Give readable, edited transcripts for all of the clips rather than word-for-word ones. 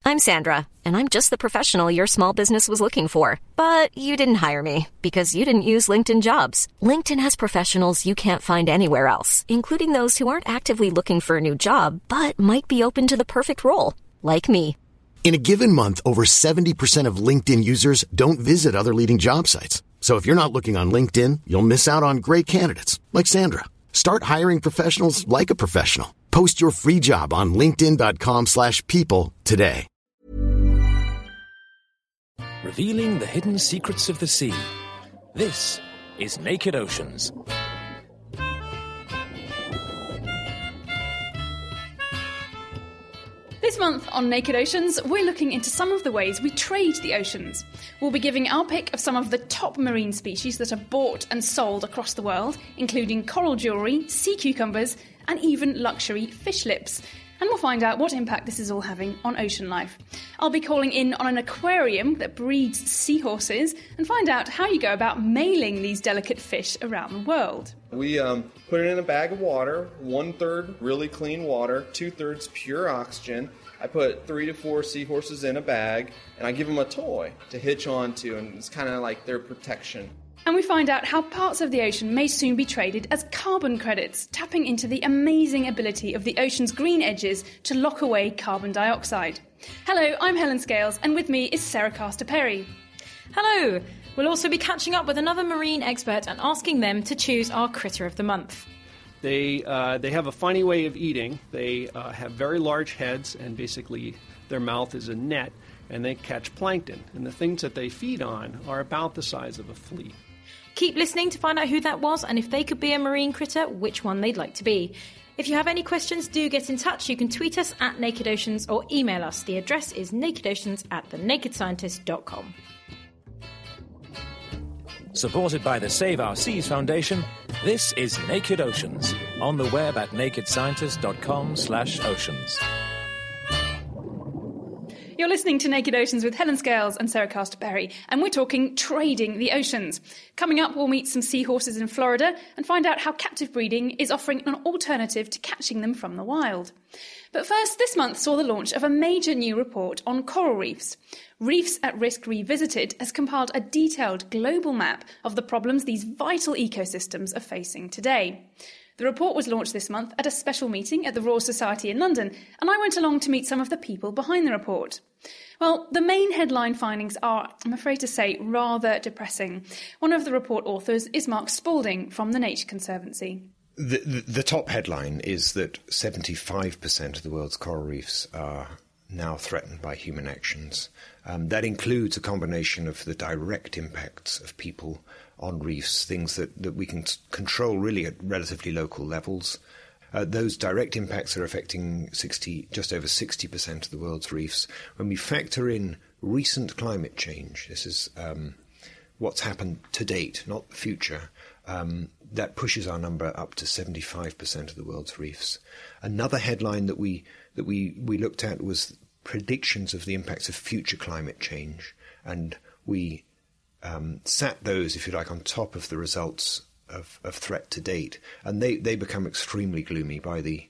I'm Sandra, and I'm just the professional your small business was looking for. But you didn't hire me because you didn't use LinkedIn Jobs. LinkedIn has professionals you can't find anywhere else, including those who aren't actively looking for a new job, but might be open to the perfect role, like me. In a given month, over 70% of LinkedIn users don't visit other leading job sites. So if you're not looking on LinkedIn, you'll miss out on great candidates like Sandra. Start hiring professionals like a professional. Post your free job on linkedin.com/people today. Revealing the hidden secrets of the sea. This is Naked Oceans. This month on Naked Oceans, we're looking into some of the ways we trade the oceans. We'll be giving our pick of some of the top marine species that are bought and sold across the world, including coral jewellery, sea cucumbers, and even luxury fish lips. And we'll find out what impact this is all having on ocean life. I'll be calling in on an aquarium that breeds seahorses and find out how you go about mailing these delicate fish around the world. We put it in a bag of water, 1/3 really clean water, 2/3 pure oxygen. I put 3 to 4 seahorses in a bag, and I give them a toy to hitch onto, and it's kind of like their protection. And we find out how parts of the ocean may soon be traded as carbon credits, tapping into the amazing ability of the ocean's green edges to lock away carbon dioxide. Hello, I'm Helen Scales, and with me is Sarah Castor-Perry. Hello! We'll also be catching up with another marine expert and asking them to choose our critter of the month. They have a funny way of eating. They have very large heads, and basically their mouth is a net, and they catch plankton. And the things that they feed on are about the size of a flea. Keep listening to find out who that was and if they could be a marine critter, which one they'd like to be. If you have any questions, do get in touch. You can tweet us at Naked Oceans or email us. The address is nakedoceans@thenakedscientist.com. Supported by the Save Our Seas Foundation, this is Naked Oceans, on the web at nakedscientist.com/oceans. You're listening to Naked Oceans with Helen Scales and Sarah Castor-Perry, and we're talking trading the oceans. Coming up, we'll meet some seahorses in Florida and find out how captive breeding is offering an alternative to catching them from the wild. But first, this month saw the launch of a major new report on coral reefs. Reefs at Risk Revisited has compiled a detailed global map of the problems these vital ecosystems are facing today. The report was launched this month at a special meeting at the Royal Society in London, and I went along to meet some of the people behind the report. Well, the main headline findings are, I'm afraid to say, rather depressing. One of the report authors is Mark Spalding from the Nature Conservancy. The top headline is that 75% of the world's coral reefs are now threatened by human actions. That includes a combination of the direct impacts of people on reefs, things that we can control really at relatively local levels. Those direct impacts are affecting just over 60% of the world's reefs. When we factor in recent climate change, this is what's happened to date, not the future, that pushes our number up to 75% of the world's reefs. Another headline that we looked at was predictions of the impacts of future climate change, and we sat those, if you like, on top of the results of threat to date, and they become extremely gloomy. By the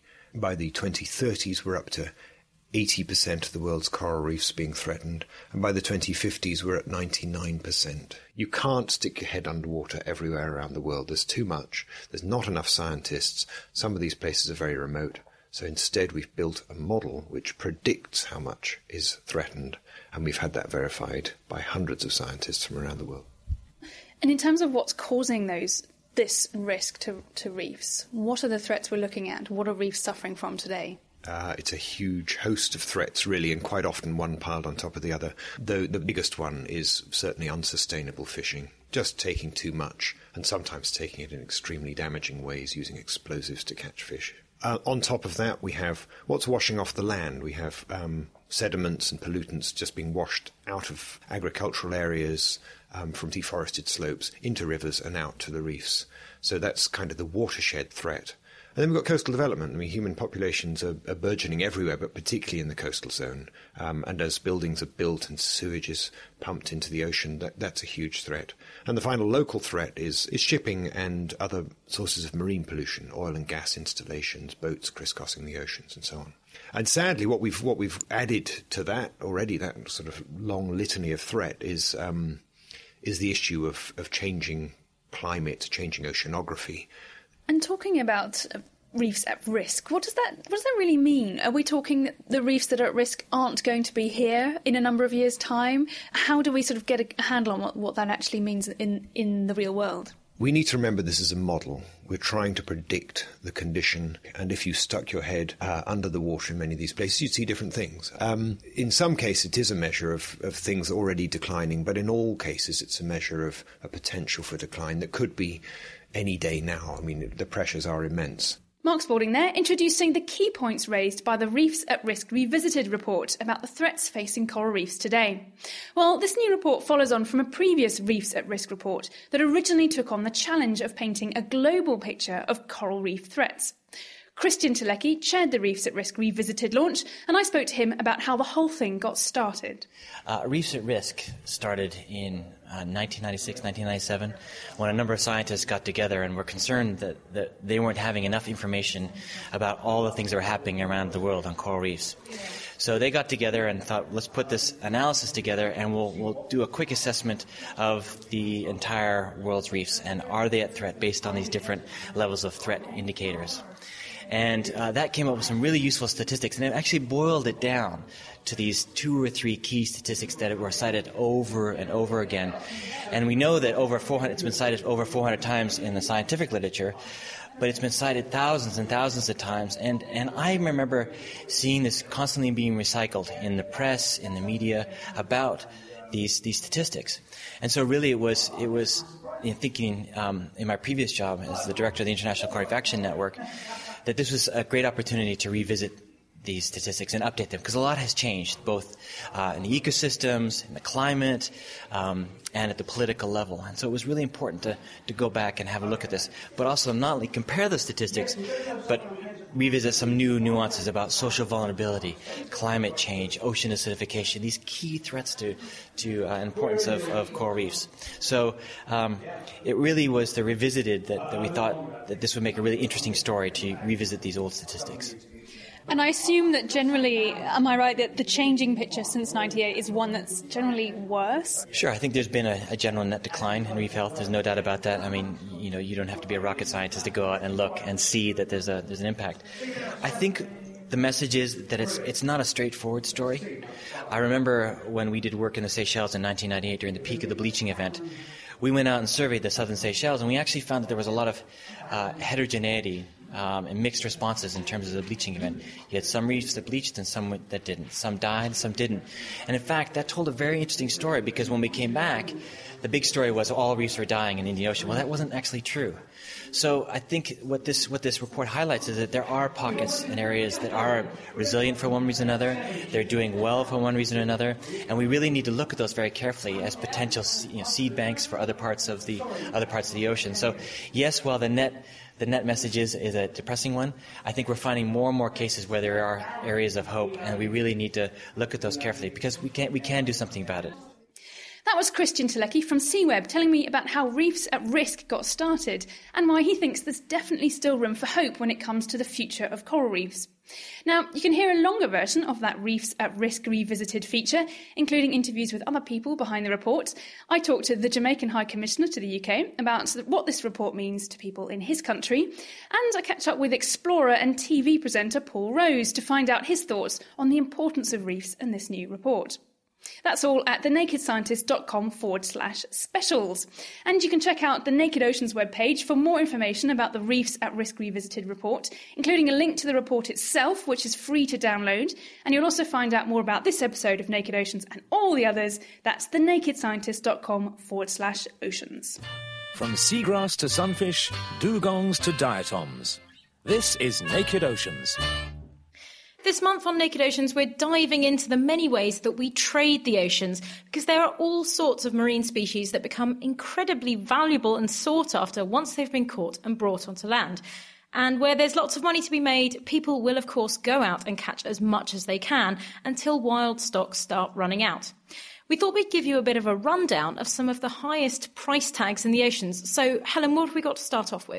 2030s, we're up to 80% of the world's coral reefs being threatened, and by the 2050s, we're at 99%. You can't stick your head underwater everywhere around the world. There's too much. There's not enough scientists. Some of these places are very remote. So instead, we've built a model which predicts how much is threatened, and we've had that verified by hundreds of scientists from around the world. And in terms of what's causing this risk to reefs, what are the threats we're looking at? What are reefs suffering from today? It's a huge host of threats, really, and quite often one piled on top of the other. Though the biggest one is certainly unsustainable fishing, just taking too much, and sometimes taking it in extremely damaging ways, using explosives to catch fish. On top of that, we have what's washing off the land. We have sediments and pollutants just being washed out of agricultural areas, from deforested slopes into rivers and out to the reefs. So that's kind of the watershed threat. And then we've got coastal development. I mean, human populations are burgeoning everywhere, but particularly in the coastal zone. And as buildings are built and sewage is pumped into the ocean, that's a huge threat. And the final local threat is shipping and other sources of marine pollution, oil and gas installations, boats crisscrossing the oceans, and so on. And sadly, what we've added to that already, that sort of long litany of threat, is the issue of changing climate, changing oceanography. And talking about reefs at risk, what does that really mean? Are we talking that the reefs that are at risk aren't going to be here in a number of years' time? How do we sort of get a handle on what that actually means in the real world? We need to remember this is a model. We're trying to predict the condition, and if you stuck your head under the water in many of these places, you'd see different things. In some cases, it is a measure of things already declining, but in all cases, it's a measure of a potential for decline that could be any day now. I mean, the pressures are immense. Mark Spalding there, introducing the key points raised by the Reefs at Risk Revisited report about the threats facing coral reefs today. Well, this new report follows on from a previous Reefs at Risk report that originally took on the challenge of painting a global picture of coral reef threats. Christian Telecki chaired the Reefs at Risk Revisited launch, and I spoke to him about how the whole thing got started. Reefs at Risk started in 1996, 1997, when a number of scientists got together and were concerned that they weren't having enough information about all the things that were happening around the world on coral reefs. So they got together and thought, let's put this analysis together and we'll do a quick assessment of the entire world's reefs and are they at threat based on these different levels of threat indicators. And that came up with some really useful statistics, and it actually boiled it down to these 2 or 3 key statistics that were cited over and over again. And we know that it's been cited over 400 times in the scientific literature, but it's been cited thousands and thousands of times. And I remember seeing this constantly being recycled in the press, in the media, about these statistics. And so really it was in thinking in my previous job as the director of the International Coral Reef Action Network, that this was a great opportunity to revisit these statistics and update them, because a lot has changed, both in the ecosystems, in the climate, and at the political level. And so it was really important to go back and have a look at this, but also not only compare the statistics, but revisit some new nuances about social vulnerability, climate change, ocean acidification, these key threats to importance of coral reefs. So it really was the Revisited that we thought that this would make a really interesting story to revisit these old statistics. And I assume that generally, am I right, that the changing picture since 98 is one that's generally worse? Sure, I think there's been a general net decline in reef health. There's no doubt about that. I mean, you don't have to be a rocket scientist to go out and look and see that there's an impact. I think the message is that it's not a straightforward story. I remember when we did work in the Seychelles in 1998 during the peak of the bleaching event, we went out and surveyed the southern Seychelles, and we actually found that there was a lot of heterogeneity and mixed responses in terms of the bleaching event. You had some reefs that bleached and some that didn't. Some died, some didn't. And in fact, that told a very interesting story, because when we came back, the big story was all reefs were dying in the Indian Ocean. Well, that wasn't actually true. So I think what this report highlights is that there are pockets and areas that are resilient for one reason or another. They're doing well for one reason or another, and we really need to look at those very carefully as potential seed banks for other parts of the ocean. So yes, while the net message is a depressing one, I think we're finding more and more cases where there are areas of hope, and we really need to look at those carefully, because we can do something about it. That was Christian Telecki from Seaweb telling me about how Reefs at Risk got started and why he thinks there's definitely still room for hope when it comes to the future of coral reefs. Now, you can hear a longer version of that Reefs at Risk Revisited feature, including interviews with other people behind the report. I talked to the Jamaican High Commissioner to the UK about what this report means to people in his country, and I catch up with explorer and TV presenter Paul Rose to find out his thoughts on the importance of reefs and this new report. That's all at thenakedscientist.com/specials. And you can check out the Naked Oceans webpage for more information about the Reefs at Risk Revisited report, including a link to the report itself, which is free to download. And you'll also find out more about this episode of Naked Oceans and all the others. That's thenakedscientist.com/oceans. From seagrass to sunfish, dugongs to diatoms. This is Naked Oceans. This month on Naked Oceans, we're diving into the many ways that we trade the oceans, because there are all sorts of marine species that become incredibly valuable and sought after once they've been caught and brought onto land. And where there's lots of money to be made, people will, of course, go out and catch as much as they can until wild stocks start running out. We thought we'd give you a bit of a rundown of some of the highest price tags in the oceans. So, Helen, what have we got to start off with?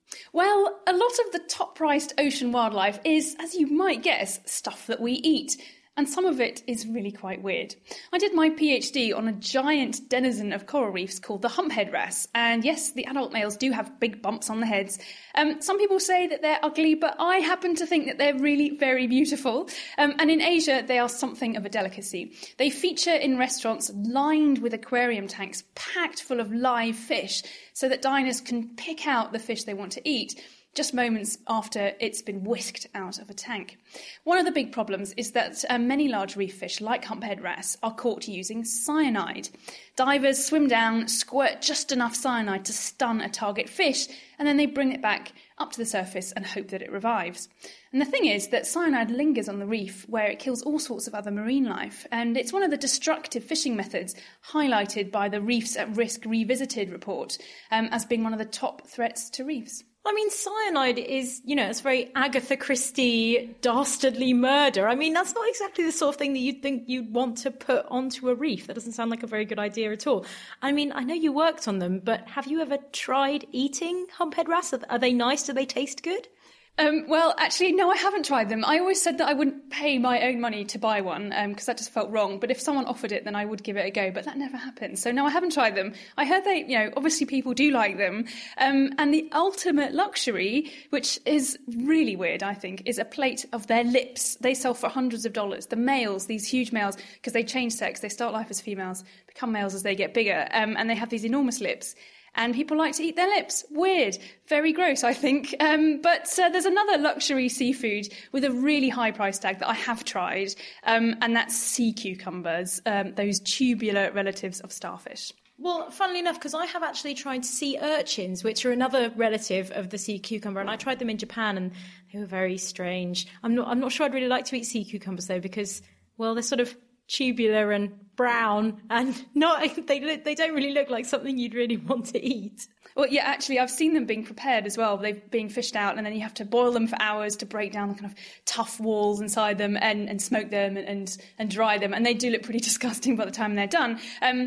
Well, a lot of the top-priced ocean wildlife is, as you might guess, stuff that we eat. And some of it is really quite weird. I did my PhD on a giant denizen of coral reefs called the humphead wrasse. And yes, the adult males do have big bumps on the heads. Some people say that they're ugly, but I happen to think that they're really very beautiful. And in Asia, they are something of a delicacy. They feature in restaurants lined with aquarium tanks packed full of live fish so that diners can pick out the fish they want to eat just moments after it's been whisked out of a tank. One of the big problems is that many large reef fish, like humphead wrasse, are caught using cyanide. Divers swim down, squirt just enough cyanide to stun a target fish, and then they bring it back up to the surface and hope that it revives. And the thing is that cyanide lingers on the reef where it kills all sorts of other marine life, and it's one of the destructive fishing methods highlighted by the Reefs at Risk Revisited report as being one of the top threats to reefs. I mean, cyanide is, it's very Agatha Christie, dastardly murder. I mean, that's not exactly the sort of thing that you'd think you'd want to put onto a reef. That doesn't sound like a very good idea at all. I mean, I know you worked on them, but have you ever tried eating humphead wrasse? Are they nice? Do they taste good? Well, actually, no, I haven't tried them. I always said that I wouldn't pay my own money to buy one because that just felt wrong. But if someone offered it, then I would give it a go. But that never happened. So no, I haven't tried them. I heard they, obviously people do like them. And the ultimate luxury, which is really weird, I think, is a plate of their lips. They sell for hundreds of dollars. The males, these huge males, because they change sex, they start life as females, become males as they get bigger, and they have these enormous lips. And people like to eat their lips. Weird. Very gross, I think. But there's another luxury seafood with a really high price tag that I have tried, and that's sea cucumbers, those tubular relatives of starfish. Well, funnily enough, because I have actually tried sea urchins, which are another relative of the sea cucumber, and I tried them in Japan, and they were very strange. I'm not sure I'd really like to eat sea cucumbers, though, because, well, they're sort of tubular and brown, and they don't really look like something you'd really want to eat. Well, yeah, actually, I've seen them being prepared as well. They're being fished out, and then you have to boil them for hours to break down the kind of tough walls inside them and smoke them and dry them. And they do look pretty disgusting by the time they're done.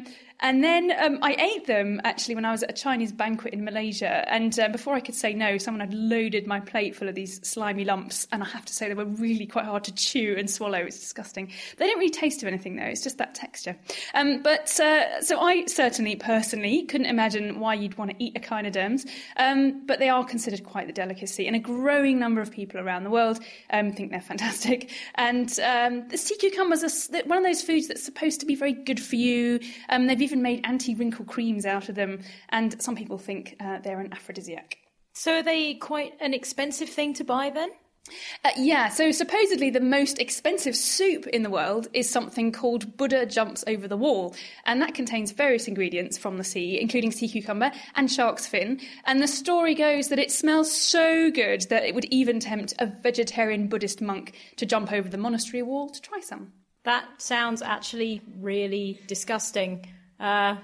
And then I ate them, actually, when I was at a Chinese banquet in Malaysia. And before I could say no, someone had loaded my plate full of these slimy lumps. And I have to say they were really quite hard to chew and swallow. It's disgusting. They don't really taste of anything, though. It's just that texture. So I certainly, personally, couldn't imagine why you'd want to eat echinoderms. But they are considered quite the delicacy. And a growing number of people around the world think they're fantastic. And the sea cucumbers are one of those foods that's supposed to be very good for you. They've even made anti-wrinkle creams out of them, and some people think they're an aphrodisiac. So are they quite an expensive thing to buy then? Yeah, so supposedly the most expensive soup in the world is something called Buddha Jumps Over the Wall, and that contains various ingredients from the sea, including sea cucumber and shark's fin, and the story goes that it smells so good that it would even tempt a vegetarian Buddhist monk to jump over the monastery wall to try some. That sounds actually really disgusting. I'm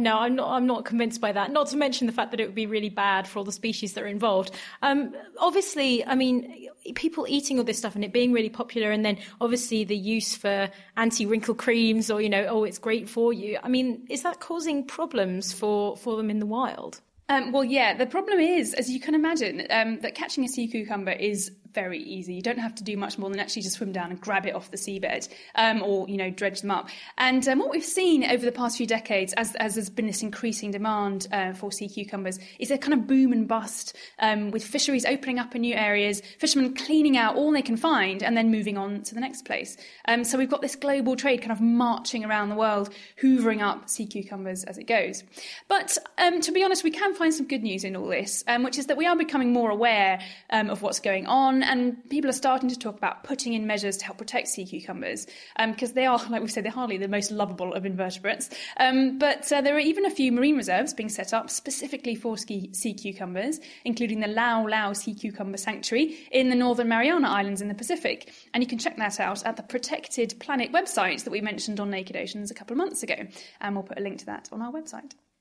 not convinced by that. Not to mention the fact that it would be really bad for all the species that are involved. Obviously, I mean, people eating all this stuff and it being really popular, and then obviously the use for anti-wrinkle creams or, it's great for you. I mean, is that causing problems for them in the wild? Well, yeah, the problem is, as you can imagine, that catching a sea cucumber is very easy. You don't have to do much more than actually just swim down and grab it off the seabed or, dredge them up. And what we've seen over the past few decades, as there's been this increasing demand for sea cucumbers, is a kind of boom and bust with fisheries opening up in new areas, fishermen cleaning out all they can find and then moving on to the next place. So we've got this global trade kind of marching around the world, hoovering up sea cucumbers as it goes. But to be honest, we can find some good news in all this, which is that we are becoming more aware of what's going on, and people are starting to talk about putting in measures to help protect sea cucumbers, because they are, like we said, they're hardly the most lovable of invertebrates. But there are even a few marine reserves being set up specifically for sea cucumbers, including the Lau Lau Sea Cucumber Sanctuary in the Northern Mariana Islands in the Pacific. And you can check that out at the Protected Planet website that we mentioned on Naked Oceans a couple of months ago. And we'll put a link to that on our website.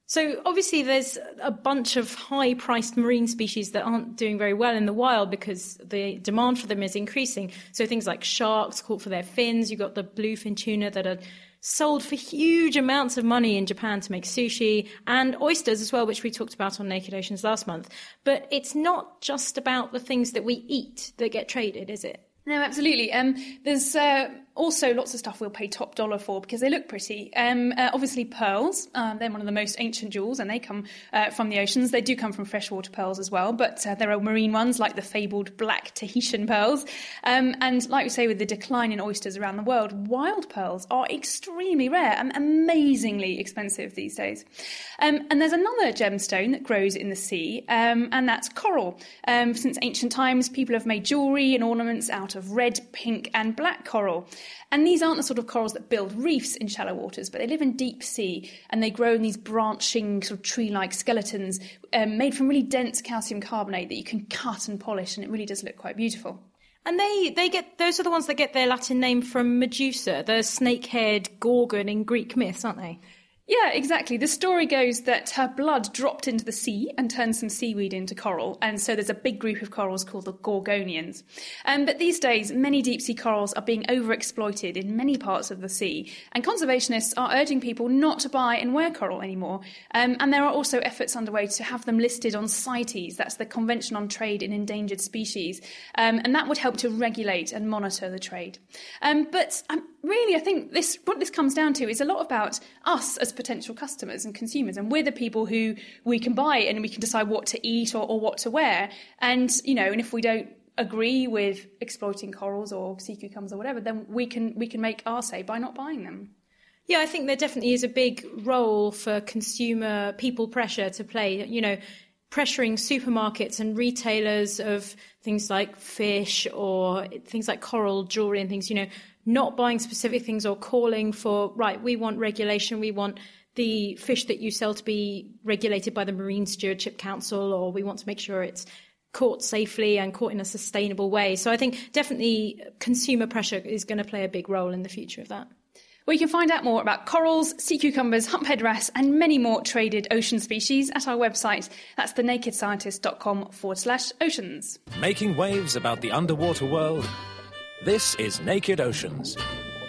So obviously there's a bunch of high-priced marine species that aren't doing very well in the wild because the demand for them is increasing. So things like sharks caught for their fins, you've got the bluefin tuna that are sold for huge amounts of money in Japan to make sushi, and oysters as well, which we talked about on Naked Oceans last month. But it's not just about the things that we eat that get traded, is it? No, absolutely. There's also lots of stuff we'll pay top dollar for because they look pretty. Obviously, pearls. They're one of the most ancient jewels, and they come from the oceans. They do come from freshwater pearls as well, but there are marine ones like the fabled black Tahitian pearls. And like we say, with the decline in oysters around the world, wild pearls are extremely rare and amazingly expensive these days. And there's another gemstone that grows in the sea, and that's coral. Since ancient times, people have made jewellery and ornaments out of red, pink and black coral. And these aren't the sort of corals that build reefs in shallow waters, but they live in deep sea and they grow in these branching sort of tree-like skeletons made from really dense calcium carbonate that you can cut and polish, and it really does look quite beautiful. And those are the ones that get their Latin name from Medusa, the snake-haired Gorgon in Greek myths, aren't they? Yeah, exactly. The story goes that her blood dropped into the sea and turned some seaweed into coral, and so there's a big group of corals called the Gorgonians. But these days, many deep-sea corals are being overexploited in many parts of the sea, and conservationists are urging people not to buy and wear coral anymore. And there are also efforts underway to have them listed on CITES, that's the Convention on Trade in Endangered Species, and that would help to regulate and monitor the trade. But really, I think what this comes down to is a lot about us as potential customers and consumers, and we're the people who we can buy and we can decide what to eat or what to wear. And, and if we don't agree with exploiting corals or sea cucumbers or whatever, then we can make our say by not buying them. Yeah, I think there definitely is a big role for consumer people pressure to play, pressuring supermarkets and retailers of things like fish or things like coral jewelry and things, not buying specific things or calling for, right, we want regulation, we want the fish that you sell to be regulated by the Marine Stewardship Council, or we want to make sure it's caught safely and caught in a sustainable way. So I think definitely consumer pressure is going to play a big role in the future of that. Well, you can find out more about corals, sea cucumbers, humphead wrasse and many more traded ocean species at our website. That's thenakedscientist.com/oceans. Making waves about the underwater world. This is Naked Oceans.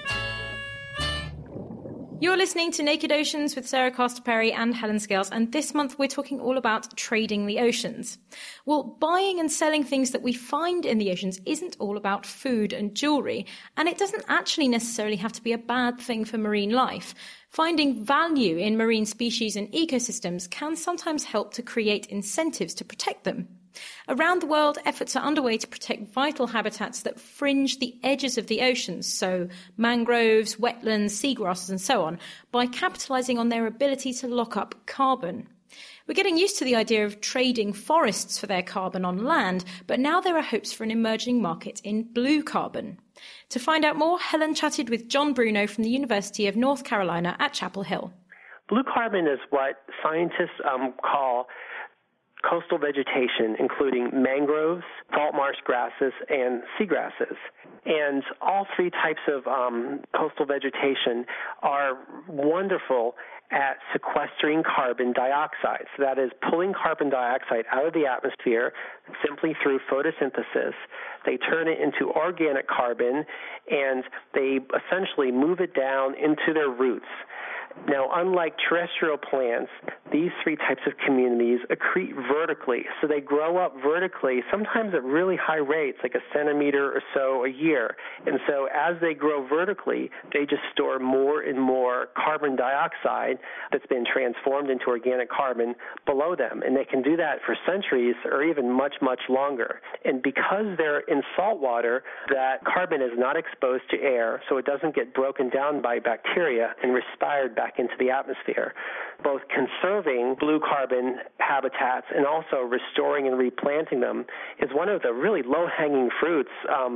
You're listening to Naked Oceans with Sarah Castor-Perry and Helen Scales, and this month we're talking all about trading the oceans. Well, buying and selling things that we find in the oceans isn't all about food and jewellery, and it doesn't actually necessarily have to be a bad thing for marine life. Finding value in marine species and ecosystems can sometimes help to create incentives to protect them. Around the world, efforts are underway to protect vital habitats that fringe the edges of the oceans, so mangroves, wetlands, seagrasses and so on, by capitalising on their ability to lock up carbon. We're getting used to the idea of trading forests for their carbon on land, but now there are hopes for an emerging market in blue carbon. To find out more, Helen chatted with John Bruno from the University of North Carolina at Chapel Hill. Blue carbon is what scientists call coastal vegetation, including mangroves, salt marsh grasses, and seagrasses. And all three types of coastal vegetation are wonderful at sequestering carbon dioxide. So that is pulling carbon dioxide out of the atmosphere simply through photosynthesis. They turn it into organic carbon, and they essentially move it down into their roots. Now, unlike terrestrial plants, these three types of communities accrete vertically. So they grow up vertically, sometimes at really high rates, like a centimeter or so a year. And so as they grow vertically, they just store more and more carbon dioxide that's been transformed into organic carbon below them. And they can do that for centuries or even much, much longer. And because they're in salt water, that carbon is not exposed to air, so it doesn't get broken down by bacteria and respired back into the atmosphere. Both conserving blue carbon habitats and also restoring and replanting them is one of the really low-hanging fruits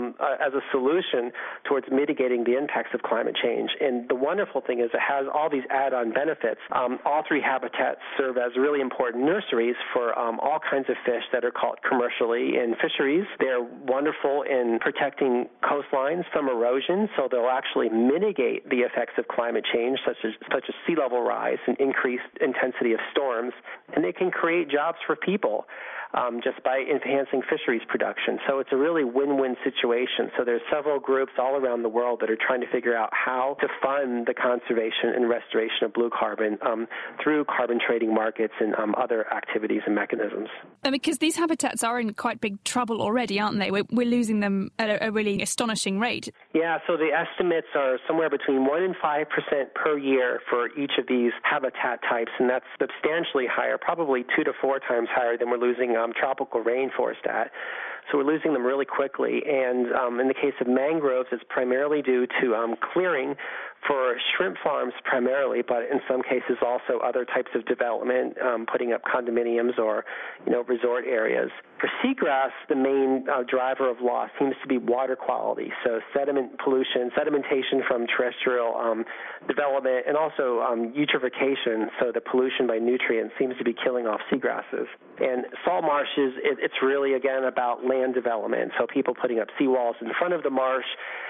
as a solution towards mitigating the impacts of climate change. And the wonderful thing is it has all these add-on benefits. All three habitats serve as really important nurseries for all kinds of fish that are caught commercially in fisheries. They're wonderful in protecting coastlines from erosion, so they'll actually mitigate the effects of climate change, such such as sea level rise and increased intensity of storms, and they can create jobs for people just by enhancing fisheries production. So it's a really win-win situation. So there's several groups all around the world that are trying to figure out how to fund the conservation and restoration of blue carbon through carbon trading markets and other activities and mechanisms. Because these habitats are in quite big trouble already, aren't they? We're losing them at a really astonishing rate. Yeah, so the estimates are somewhere between 1% and 5% per year for each of these habitat types, and that's substantially higher, probably 2 to 4 times higher than we're losing tropical rainforest at. So we're losing them really quickly. And in the case of mangroves, it's primarily due to clearing for shrimp farms primarily, but in some cases also other types of development, putting up condominiums or, resort areas. For seagrass, the main driver of loss seems to be water quality, so sediment pollution, sedimentation from terrestrial development, and also eutrophication, so the pollution by nutrients seems to be killing off seagrasses. And salt marshes, it's really, again, about land development, so people putting up seawalls in front of the marsh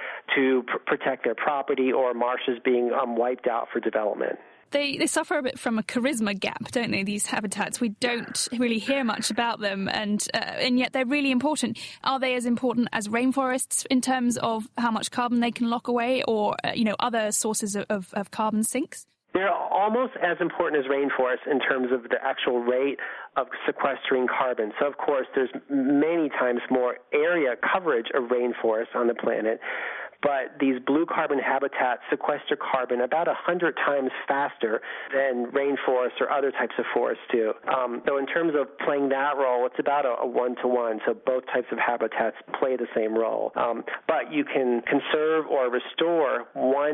to protect their property, or marshes being wiped out for development. They suffer a bit from a charisma gap, don't they, these habitats? We don't really hear much about them, and yet they're really important. Are they as important as rainforests in terms of how much carbon they can lock away, or, other sources of carbon sinks? They're almost as important as rainforests in terms of the actual rate of sequestering carbon. So, of course, there's many times more area coverage of rainforests on the planet, but these blue carbon habitats sequester carbon about 100 times faster than rainforests or other types of forests do. So in terms of playing that role, it's about a 1-to-1, so both types of habitats play the same role. But you can conserve or restore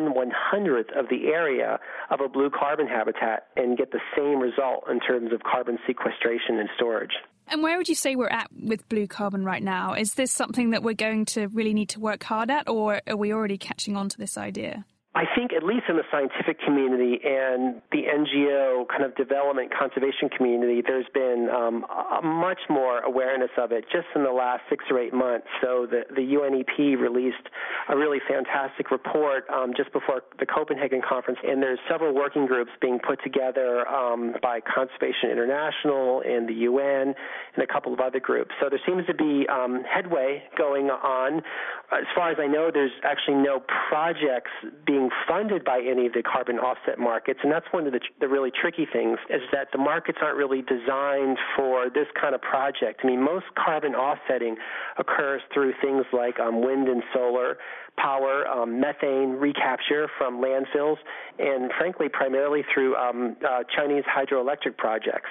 1/100th of the area of a blue carbon habitat and get the same result in terms of carbon sequestration and storage. And where would you say we're at with blue carbon right now? Is this something that we're going to really need to work hard at, or are we already catching on to this idea? I think at least in the scientific community and the NGO kind of development conservation community, there's been much more awareness of it just in the last 6 or 8 months. So the UNEP released a really fantastic report just before the Copenhagen conference, and there's several working groups being put together by Conservation International and the UN and a couple of other groups. So there seems to be headway going on. As far as I know, there's actually no projects being funded by any of the carbon offset markets, and that's one of the really tricky things, is that the markets aren't really designed for this kind of project. I mean, most carbon offsetting occurs through things like wind and solar power, methane recapture from landfills, and frankly, primarily through Chinese hydroelectric projects.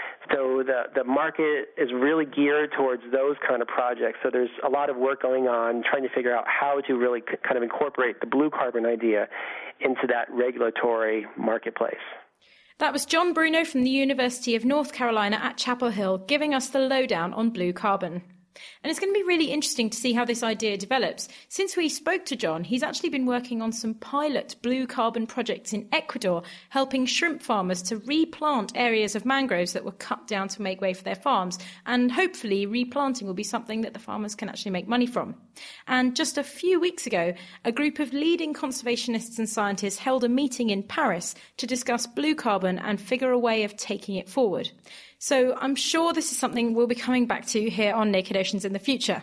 So the market is really geared towards those kind of projects. So there's a lot of work going on trying to figure out how to really kind of incorporate the blue carbon idea into that regulatory marketplace. That was John Bruno from the University of North Carolina at Chapel Hill giving us the lowdown on blue carbon. And it's going to be really interesting to see how this idea develops. Since we spoke to John, he's actually been working on some pilot blue carbon projects in Ecuador, helping shrimp farmers to replant areas of mangroves that were cut down to make way for their farms. And hopefully replanting will be something that the farmers can actually make money from. And just a few weeks ago, a group of leading conservationists and scientists held a meeting in Paris to discuss blue carbon and figure a way of taking it forward. So I'm sure this is something we'll be coming back to here on Naked Oceans in the future.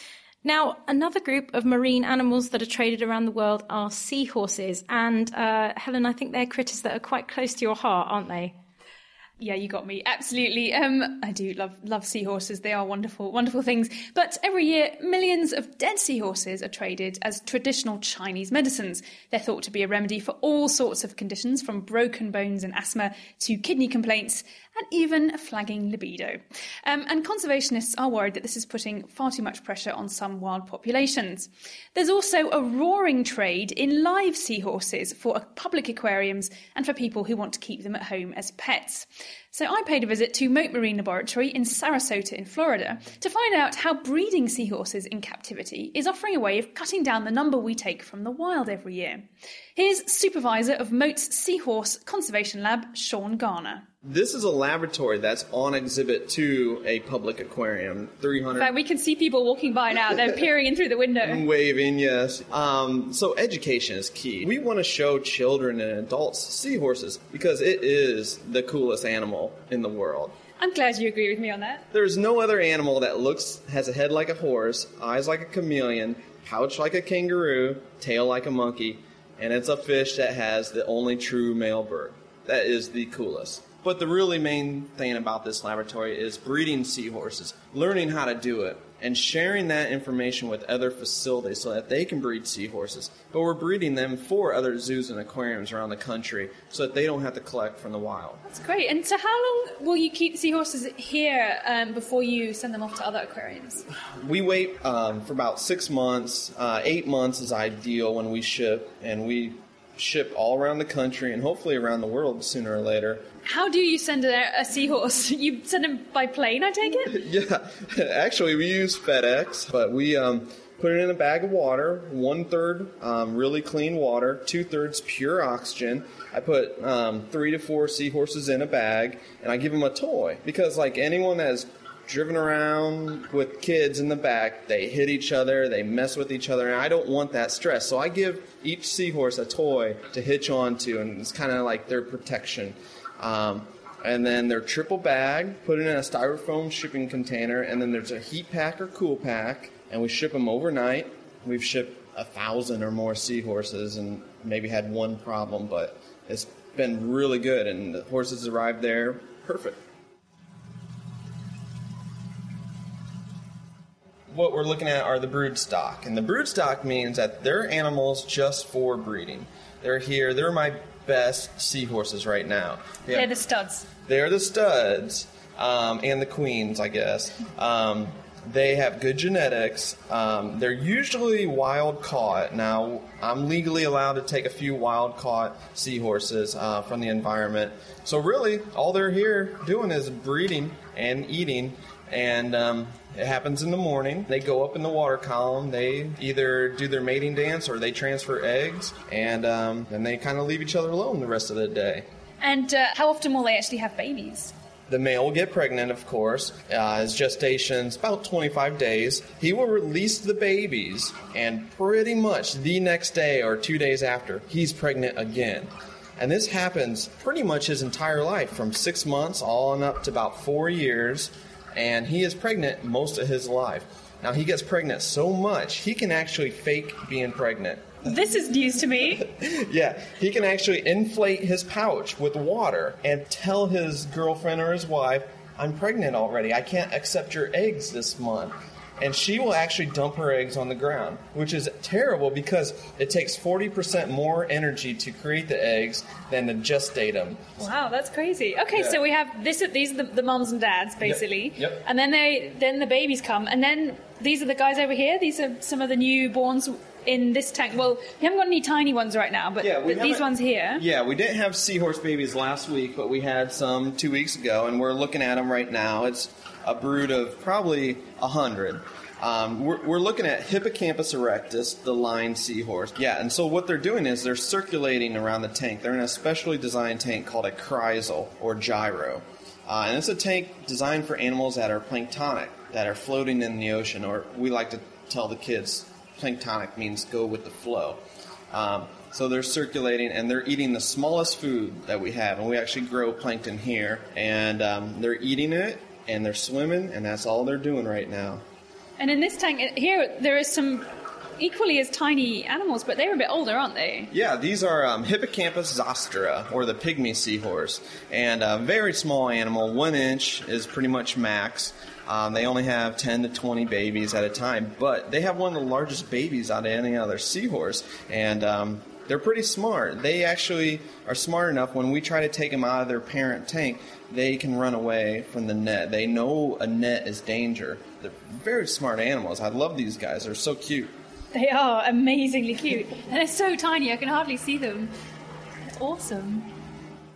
Now, another group of marine animals that are traded around the world are seahorses. And Helen, I think they're critters that are quite close to your heart, aren't they? Yeah, you got me. Absolutely. I do love seahorses. They are wonderful, wonderful things. But every year, millions of dead seahorses are traded as traditional Chinese medicines. They're thought to be a remedy for all sorts of conditions, from broken bones and asthma to kidney complaints and even a flagging libido. And conservationists are worried that this is putting far too much pressure on some wild populations. There's also a roaring trade in live seahorses for public aquariums and for people who want to keep them at home as pets. So I paid a visit to Mote Marine Laboratory in Sarasota in Florida to find out how breeding seahorses in captivity is offering a way of cutting down the number we take from the wild every year. Here's Supervisor of Mote's Seahorse Conservation Lab, Sean Garner. This is a laboratory that's on exhibit to a public aquarium. 300. In fact, we can see people walking by now. They're peering in through the window. Waving, yes. So education is key. We want to show children and adults seahorses because it is the coolest animal in the world. I'm glad you agree with me on that. There's no other animal that has a head like a horse, eyes like a chameleon, pouch like a kangaroo, tail like a monkey, and it's a fish that has the only true male bird. That is the coolest. But the really main thing about this laboratory is breeding seahorses, learning how to do it, and sharing that information with other facilities so that they can breed seahorses. But we're breeding them for other zoos and aquariums around the country so that they don't have to collect from the wild. That's great. And so how long will you keep seahorses here before you send them off to other aquariums? We wait for about 6 months. 8 months is ideal when we ship, and we ship all around the country and hopefully around the world sooner or later. How do you send a seahorse? You send them by plane, I take it? Yeah, actually we use FedEx, but we put it in a bag of water, 1/3 really clean water, 2/3 pure oxygen. I put 3 to 4 seahorses in a bag, and I give them a toy because like anyone that has driven around with kids in the back, they hit each other, they mess with each other, and I don't want that stress. So I give each seahorse a toy to hitch onto, and it's kind of like their protection. And then they're triple bagged, put it in a styrofoam shipping container, and then there's a heat pack or cool pack, and we ship them overnight. We've shipped 1,000 or more seahorses and maybe had one problem, but it's been really good, and the horses arrived there perfect. What we're looking at are the brood stock, and the brood stock means that they're animals just for breeding. They're here. They're my best seahorses right now. They're the studs. They're the studs, and the queens, I guess. They have good genetics. They're usually wild caught. Now, I'm legally allowed to take a few wild caught seahorses from the environment. So really, all they're here doing is breeding and eating, and it happens in the morning. They go up in the water column. They either do their mating dance or they transfer eggs, and then they kind of leave each other alone the rest of the day. And how often will they actually have babies? The male will get pregnant, of course. His gestation's about 25 days. He will release the babies, and pretty much the next day or 2 days after, he's pregnant again. And this happens pretty much his entire life, from 6 months on up to about 4 years. And he is pregnant most of his life. Now, he gets pregnant so much, he can actually fake being pregnant. This is news to me. Yeah, he can actually inflate his pouch with water and tell his girlfriend or his wife, I'm pregnant already. I can't accept your eggs this month. And she will actually dump her eggs on the ground, which is terrible because it takes 40% more energy to create the eggs than to gestate them. Wow, that's crazy. Okay, yeah. So we have these are the moms and dads, basically. Yep. And then the babies come. And then these are the guys over here. These are some of the newborns in this tank. Well, we haven't got any tiny ones right now, but these ones here. Yeah, we didn't have seahorse babies last week, but we had some 2 weeks ago, and we're looking at them right now. It's a brood of probably 100. We're looking at Hippocampus erectus, the line seahorse. Yeah, and so what they're doing is they're circulating around the tank. They're in a specially designed tank called a chrysal or gyro. And it's a tank designed for animals that are planktonic, that are floating in the ocean, or we like to tell the kids planktonic means go with the flow. So they're circulating, and they're eating the smallest food that we have, and we actually grow plankton here, and they're eating it, and they're swimming, and that's all they're doing right now. And in this tank here, there is some equally as tiny animals, but they're a bit older, aren't they? Yeah, these are Hippocampus zostera, or the pygmy seahorse, and a very small animal. 1 inch is pretty much max. They only have 10 to 20 babies at a time, but they have one of the largest babies out of any other seahorse, and they're pretty smart. They actually are smart enough when we try to take them out of their parent tank, they can run away from the net. They know a net is danger. They're very smart animals. I love these guys. They're so cute. They are amazingly cute. And they're so tiny, I can hardly see them. It's awesome.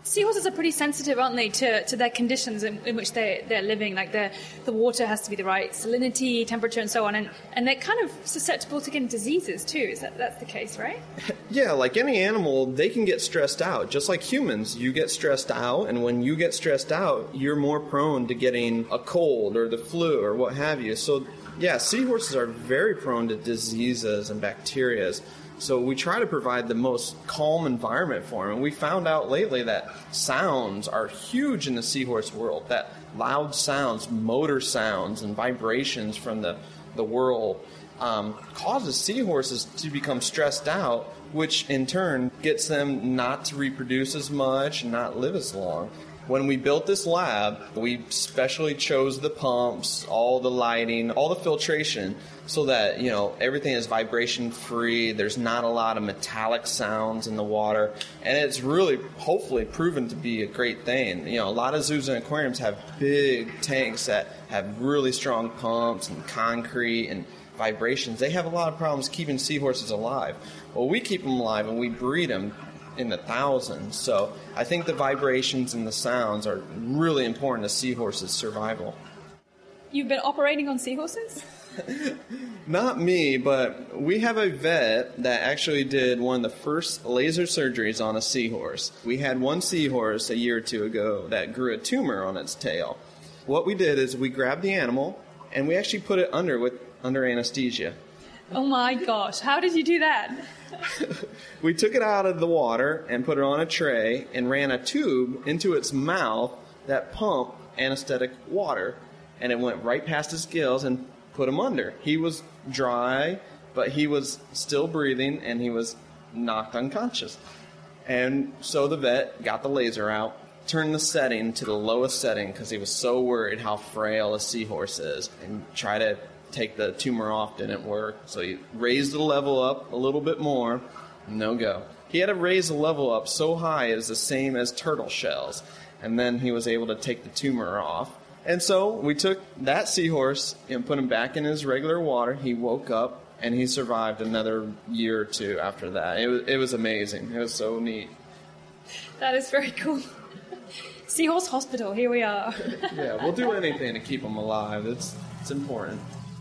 Seahorses are pretty sensitive, aren't they, to their conditions in which they're living? Like the water has to be the right salinity, temperature, and so on. And they're kind of susceptible to getting diseases too. That's the case, right? Yeah, like any animal, they can get stressed out. Just like humans, you get stressed out, and when you get stressed out, you're more prone to getting a cold or the flu or what have you. So, yeah, seahorses are very prone to diseases and bacteria. So we try to provide the most calm environment for them. And we found out lately that sounds are huge in the seahorse world, that loud sounds, motor sounds, and vibrations from the world causes seahorses to become stressed out, which in turn gets them not to reproduce as much and not live as long. When we built this lab, we specially chose the pumps, all the lighting, all the filtration, so that, everything is vibration free. There's not a lot of metallic sounds in the water, and it's really, hopefully, proven to be a great thing. A lot of zoos and aquariums have big tanks that have really strong pumps and concrete and vibrations. They have a lot of problems keeping seahorses alive. Well, we keep them alive, and we breed them in the thousands. So I think the vibrations and the sounds are really important to seahorses' survival. You've been operating on seahorses? Not me, but we have a vet that actually did one of the first laser surgeries on a seahorse. We had one seahorse a year or two ago that grew a tumor on its tail. What we did is we grabbed the animal and we actually put it under anesthesia. Oh my gosh, how did you do that? We took it out of the water and put it on a tray and ran a tube into its mouth that pumped anesthetic water, and it went right past his gills and put him under. He was dry, but he was still breathing, and he was knocked unconscious. And so the vet got the laser out, turned the setting to the lowest setting because he was so worried how frail a seahorse is, and tried to take the tumor off. Didn't work. So he raised the level up a little bit more. No go. He had to raise the level up so high it was the same as turtle shells. And then he was able to take the tumor off. And so we took that seahorse and put him back in his regular water. He woke up and he survived another year or two after that. It was amazing. It was so neat. That is very cool. Seahorse Hospital, here we are. Yeah, we'll do anything to keep them alive. It's important.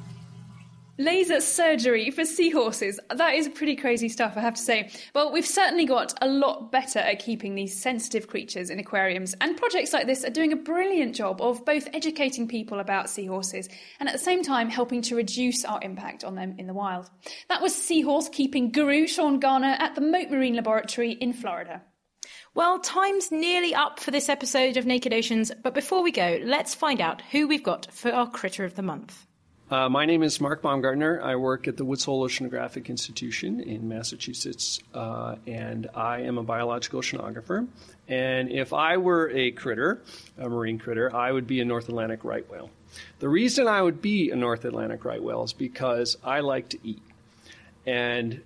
Laser surgery for seahorses. That is pretty crazy stuff, I have to say. Well, we've certainly got a lot better at keeping these sensitive creatures in aquariums, and projects like this are doing a brilliant job of both educating people about seahorses and at the same time helping to reduce our impact on them in the wild. That was seahorse keeping guru Sean Garner at the Mote Marine Laboratory in Florida. Well, time's nearly up for this episode of Naked Oceans, but before we go, let's find out who we've got for our Critter of the Month. My name is Mark Baumgartner. I work at the Woods Hole Oceanographic Institution in Massachusetts, and I am a biological oceanographer. And if I were a critter, a marine critter, I would be a North Atlantic right whale. The reason I would be a North Atlantic right whale is because I like to eat. And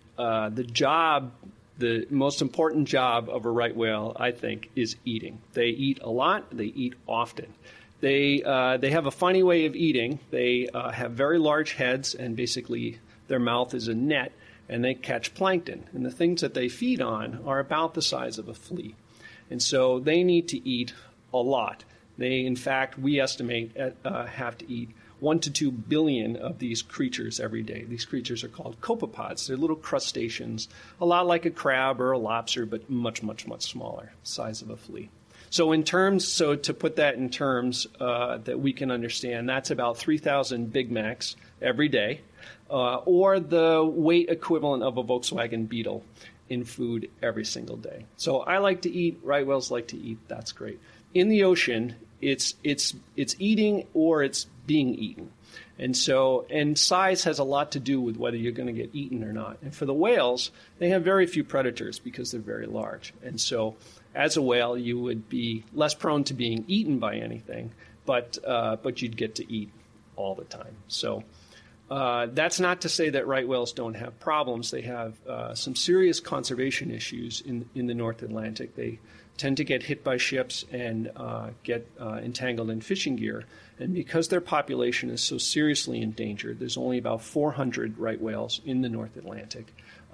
the most important job of a right whale, I think, is eating. They eat a lot. They eat often. They have a funny way of eating. They have very large heads, and basically their mouth is a net, and they catch plankton. And the things that they feed on are about the size of a flea. And so they need to eat a lot. They, in fact, we estimate, have to eat 1 to 2 billion of these creatures every day. These creatures are called copepods. They're little crustaceans, a lot like a crab or a lobster, but much, much, much smaller, size of a flea. So to put that in terms that we can understand, that's about 3,000 Big Macs every day, or the weight equivalent of a Volkswagen Beetle in food every single day. So I like to eat, right whales like to eat, that's great. In the ocean, it's eating or it's being eaten. And size has a lot to do with whether you're going to get eaten or not. And for the whales, they have very few predators because they're very large. And so as a whale, you would be less prone to being eaten by anything, but you'd get to eat all the time. So that's not to say that right whales don't have problems. They have some serious conservation issues in the North Atlantic. They tend to get hit by ships and get entangled in fishing gear. And because their population is so seriously endangered, there's only about 400 right whales in the North Atlantic.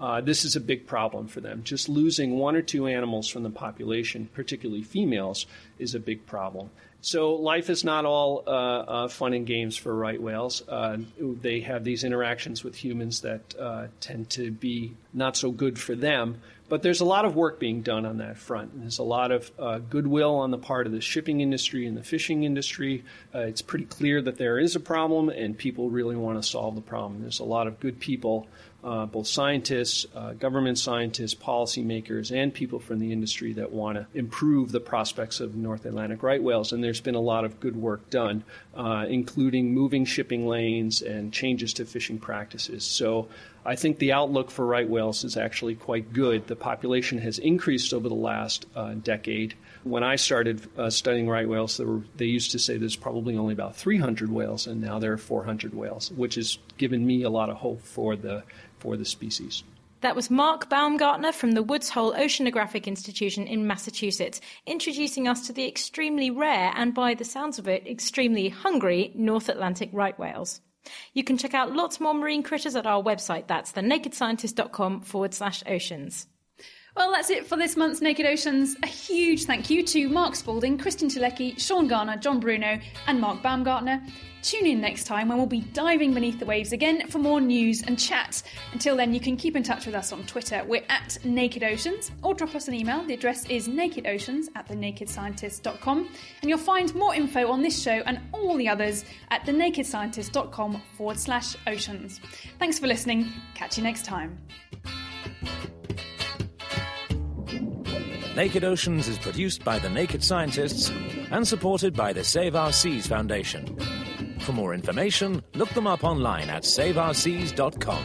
this is a big problem for them. Just losing one or two animals from the population, particularly females, is a big problem. So life is not all fun and games for right whales. They have these interactions with humans that tend to be not so good for them. But there's a lot of work being done on that front. And there's a lot of goodwill on the part of the shipping industry and the fishing industry. It's pretty clear that there is a problem, and people really want to solve the problem. There's a lot of good people, both scientists, government scientists, policymakers, and people from the industry that want to improve the prospects of North Atlantic right whales. And there's been a lot of good work done, including moving shipping lanes and changes to fishing practices. So I think the outlook for right whales is actually quite good. The population has increased over the last decade. When I started studying right whales, they used to say there's probably only about 300 whales, and now there are 400 whales, which has given me a lot of hope for the species. That was Mark Baumgartner from the Woods Hole Oceanographic Institution in Massachusetts, introducing us to the extremely rare and, by the sounds of it, extremely hungry North Atlantic right whales. You can check out lots more marine critters at our website. That's thenakedscientist.com/oceans. Well, that's it for this month's Naked Oceans. A huge thank you to Mark Spalding, Christian Tulecki, Sean Garner, John Bruno and Mark Baumgartner. Tune in next time when we'll be diving beneath the waves again for more news and chat. Until then, you can keep in touch with us on Twitter. We're at Naked Oceans, or drop us an email. The address is nakedoceans@thenakedscientist.com. And you'll find more info on this show and all the others at thenakedscientist.com/oceans. Thanks for listening. Catch you next time. Naked Oceans is produced by The Naked Scientists and supported by the Save Our Seas Foundation. For more information, look them up online at saveourseas.com.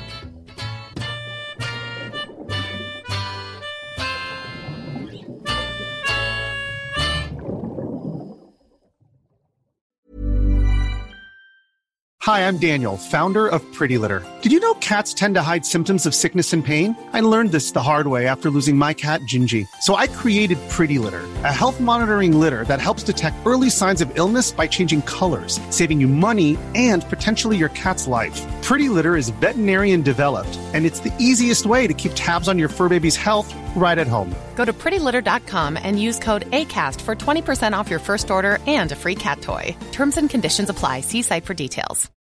Hi, I'm Daniel, founder of Pretty Litter. Did you know cats tend to hide symptoms of sickness and pain? I learned this the hard way after losing my cat, Gingy. So I created Pretty Litter, a health monitoring litter that helps detect early signs of illness by changing colors, saving you money and potentially your cat's life. Pretty Litter is veterinarian developed, and it's the easiest way to keep tabs on your fur baby's health right at home. Go to prettylitter.com and use code ACAST for 20% off your first order and a free cat toy. Terms and conditions apply. See site for details.